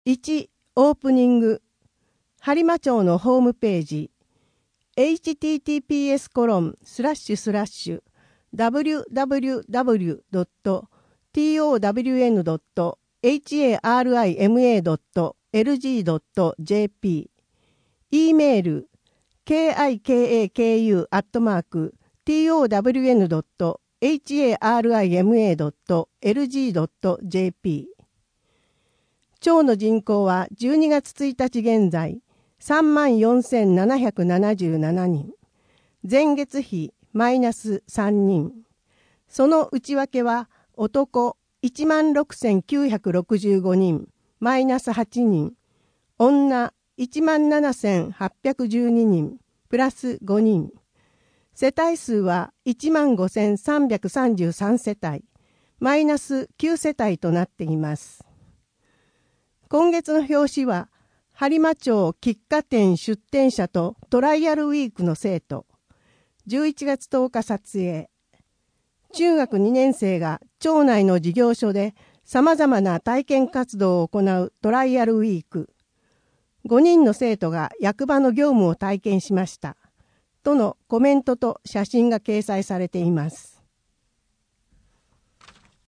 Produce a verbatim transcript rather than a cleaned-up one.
いち. オープニング播磨町のホームページ エイチティーティーピーエス コロンスラッシュスラッシュ ダブリューダブリューダブリュー ドット トワン ドット エイチエーアールアイエムエー ドット エルジー ドット ジェーピー e メール ケーアイケーエーケーユー アットマーク トワン ドット エイチエーアールアイエムエー ドット エルジー ドット ジェーピー。町の人口はじゅうにがつついたち現在さんまんよんせんななひゃくななじゅうななにん、前月比マイナスさんにん。その内訳は男いちまんろくせんきゅうひゃくろくじゅうごにん、マイナスはちにん、女いちまんななせんはっぴゃくじゅうににん、プラスごにん。世帯数はいちまんごせんさんびゃくさんじゅうさんせたい、マイナスきゅうせたいとなっています。今月の表紙は、播磨町喫茶店出店者とトライアルウィークの生徒。じゅういちがつとおか撮影。中学にねん生が町内の事業所で様々な体験活動を行うトライアルウィーク。ごにんの生徒が役場の業務を体験しました。とのコメントと写真が掲載されています。